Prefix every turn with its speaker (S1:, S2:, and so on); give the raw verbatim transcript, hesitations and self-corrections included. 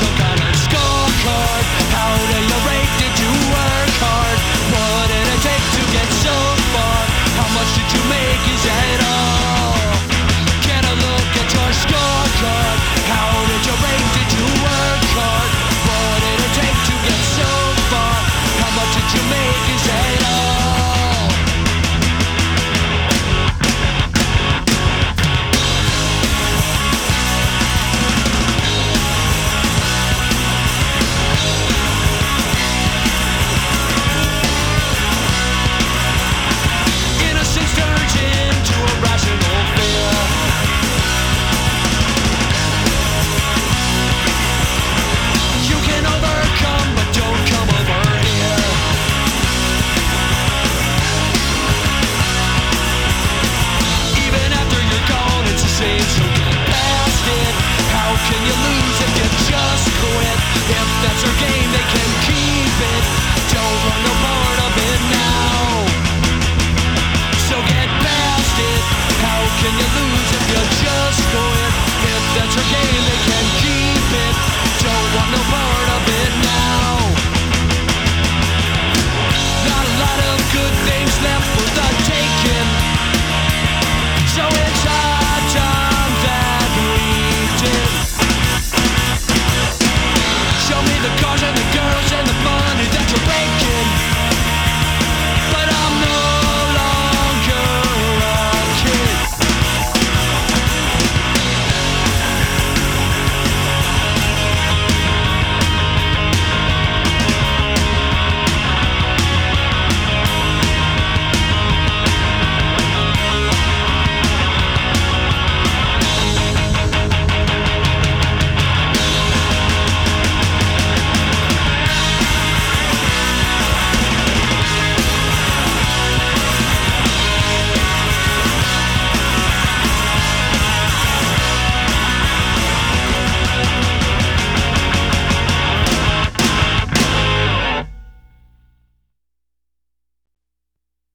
S1: some kind of scorecard? How do you rate? Did you work hard? What did it take to get so far? How much did you make? Is that all? Can I look at your scorecard? How did you rate? Did you work hard? What did it take to get so far? How much did you make? Is that all? Innocence turns into a rational fear. You can overcome, but don't come over here. Even after you're gone, it's the same, so get past it. How can you lose if you just quit? If that's our game,